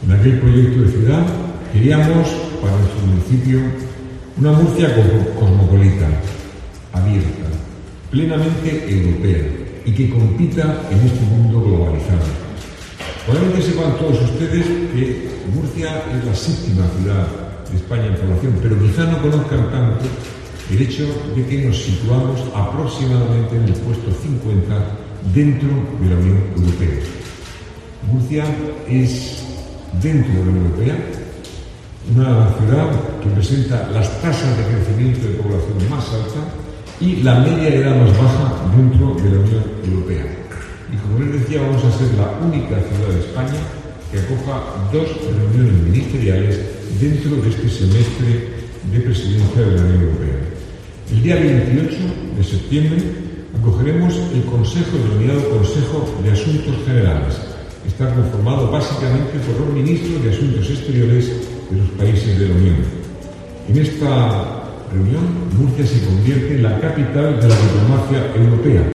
En aquel proyecto de ciudad queríamos para nuestro municipio una Murcia cosmopolita, abierta, plenamente europea y que compita en este mundo globalizado. Probablemente sepan todos ustedes que Murcia es la séptima ciudad de España en población, pero quizá no conozcan tanto el hecho de que nos situamos aproximadamente en el puesto 50 dentro de la Unión Europea. Murcia es, dentro de la Unión Europea, una ciudad que presenta las tasas de crecimiento de población más altas y la media de edad más baja dentro de la Unión Europea. Y como les decía, vamos a ser la única ciudad de España que acoja 2 reuniones ministeriales dentro de este semestre de presidencia de la Unión Europea. El día 28 de septiembre acogeremos el Consejo denominado Consejo de Asuntos Generales. Está conformado básicamente por los ministros de Asuntos Exteriores de los países de la Unión. En esta reunión, Murcia se convierte en la capital de la diplomacia europea.